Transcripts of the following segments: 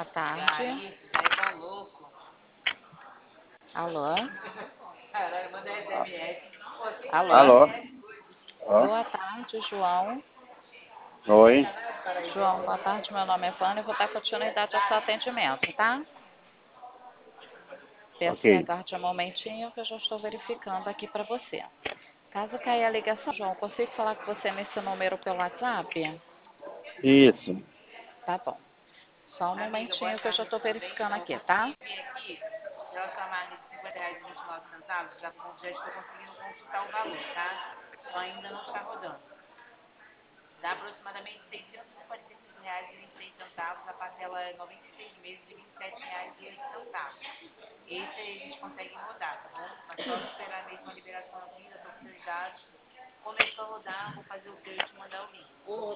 Boa tarde. Isso daí tá louco. Alô? Caralho, manda SMS. Pô, quem manda Alô? Alô? SMS? Ó. Boa tarde, João. Oi. João, boa tarde. Meu nome é Vânia. Eu vou dar continuidade ao seu atendimento, tá? Peço que Ok. aguarde um momentinho que eu já estou verificando aqui para você. Caso caia a ligação, João, consigo falar com você nesse número pelo WhatsApp? Isso. Tá bom. Só um momentinho que eu já estou verificando aqui, tá? Aqui, pela chamada de R$ 50,29, já estou conseguindo consultar o valor, tá? Só ainda não está rodando. Dá aproximadamente R$ 645,26, a parcela é 96 meses de R$ 27,08. Esse aí a gente consegue rodar, tá bom? Mas só esperar mesmo a liberação aqui, já estou com seus dados. Começou a rodar, vou fazer o que? Eu te mandar o link.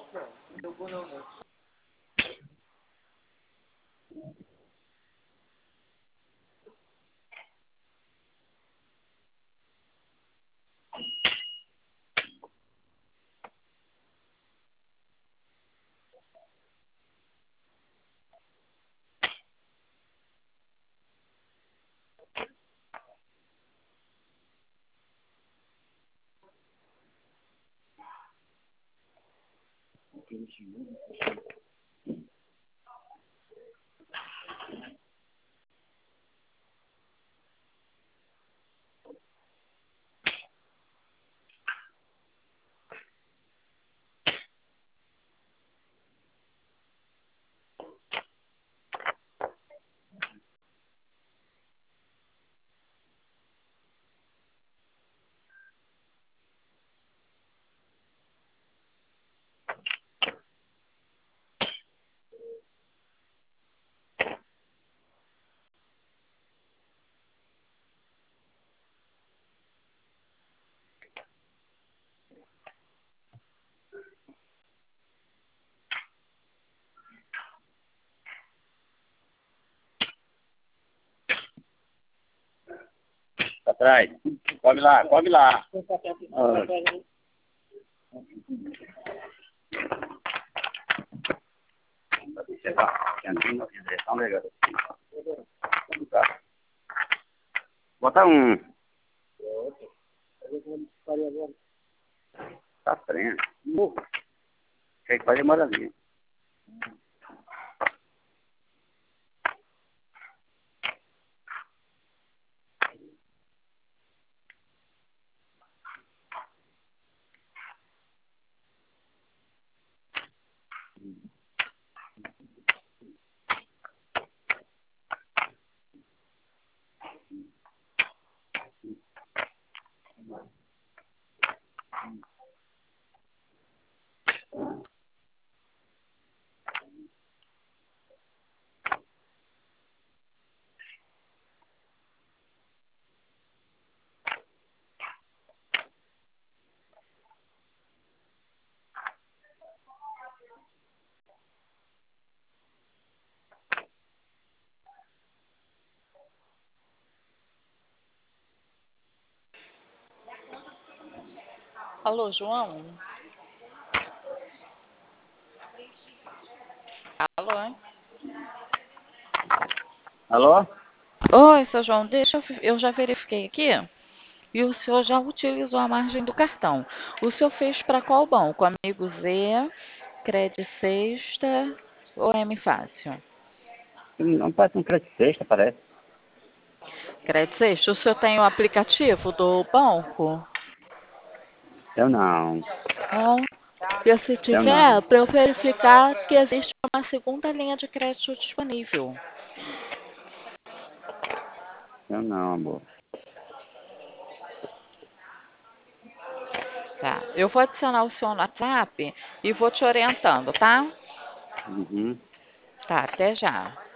Atrás. Come lá, come lá. Ah. Bota um. Tá frente. Tem que fazer moradia. Alô, João? Alô? Alô? Oi, seu João, eu já verifiquei aqui e o senhor já utilizou a margem do cartão. O senhor fez para qual banco? Amigo Z, Credit Sexta ou M Fácil? Não parece um crédito sexta, parece. Credit Sexta, o senhor tem o aplicativo do banco? Eu não. Não. E se Eu não. tiver, para eu verificar que existe uma segunda linha de crédito disponível. Eu não, amor. Tá. Eu vou adicionar o senhor no WhatsApp e vou te orientando, tá? Uhum. Tá, até já.